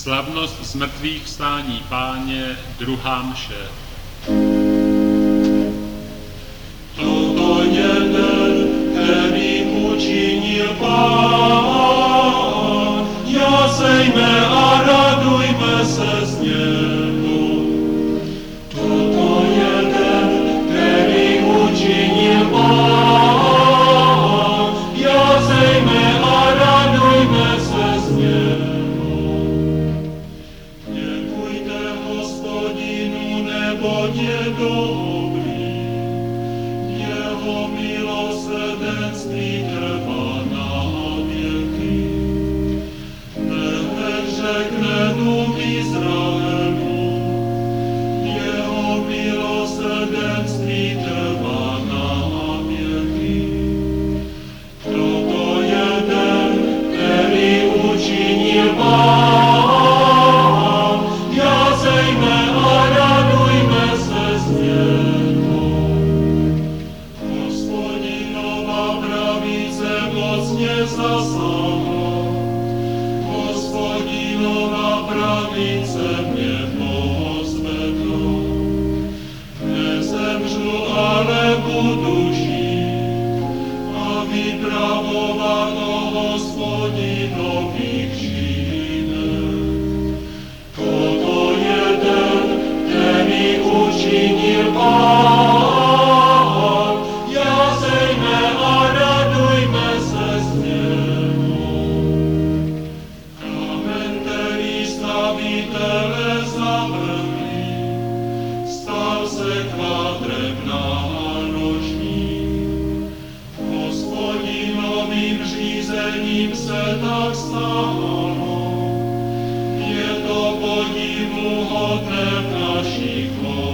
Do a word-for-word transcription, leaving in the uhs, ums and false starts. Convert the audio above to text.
Slavnost zmrtvých vstání Páně, druhá mše. Toto je den, který učinil Pán, jásejme a radujme se z něho. Toto je den, který učinil Pán, jásejme a radujme se z něho. Děkujte Hospodinu, neboť je dobrý, jeho milosrdenství trvá na věky. Nech řekne dům Izraelu, jeho milosrdenství trvá na věky. Toto je den, který učinil Pán, jásejme a radujme se z něho. Hospodinova pravice mocně zasáhla, Hospodinova pravice mě pozvedla. Nezemřu, ale budu žít a vypravovat o Hospodinových činech. Toto je den, který učinil Pán, jásejme a radujme se z něho. Kámen, který stavitele zavrhli, stal se kvádrem náročný. Hospodinovým řízením se tak stalo, je to podivuhodné v našich očích.